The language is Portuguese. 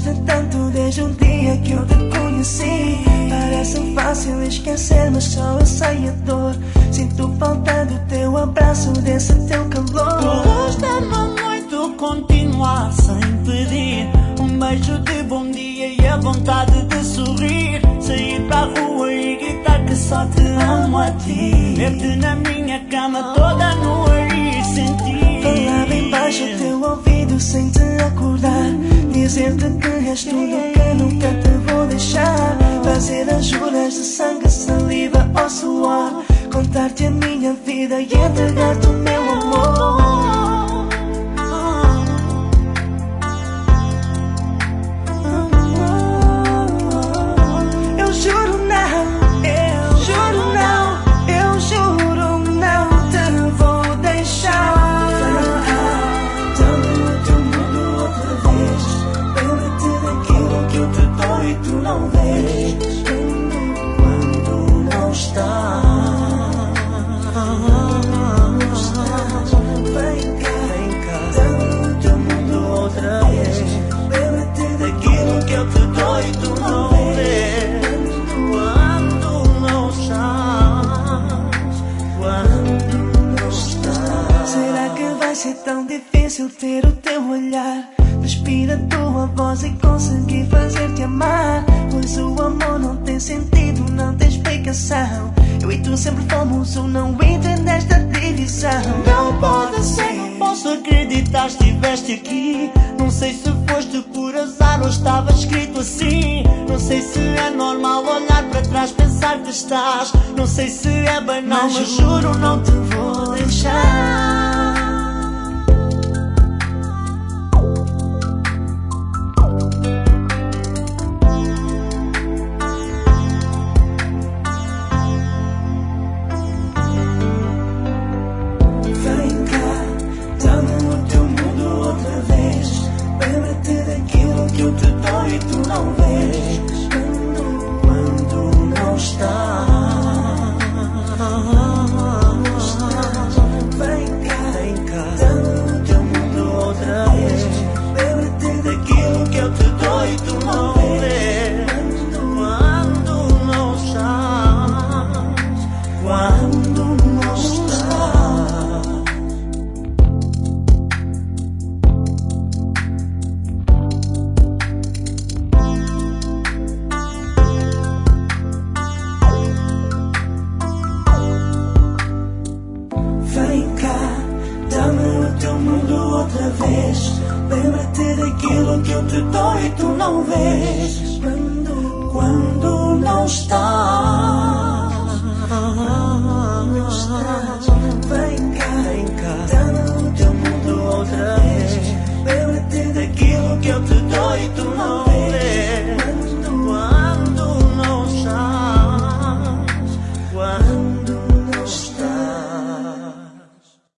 custa tanto desde o dia que eu te conheci. Parece fácil esquecer, mas só eu sei a dor. Sinto falta do teu abraço, desse teu calor. Custa-me muito continuar sem pedir um beijo de bom dia e a vontade de sorrir. Sair para a rua e gritar que só te amo a ti. Ver-te na minha cama toda nua e sentir. Falar bem baixo ao teu ouvido sem te acordar. Dizer-te que és tudo que nunca te vou deixar. Fazer as juras de sangue, saliva ou suor. Contar-te a minha vida e entregar-te o meu amor. É tão difícil ter o teu olhar, despir a tua voz e conseguir fazer-te amar. Pois o amor não tem sentido, não tem explicação. Eu e tu sempre fomos um, não entra nesta divisão. Não pode ser, não posso acreditar, estiveste aqui. Não sei se foste por azar ou estava escrito assim. Não sei se é normal olhar para trás, pensar que estás. Não sei se é banal, mas juro não te vou deixar. Lembra-te daquilo que eu te dou e tu não vês. Quando não estás.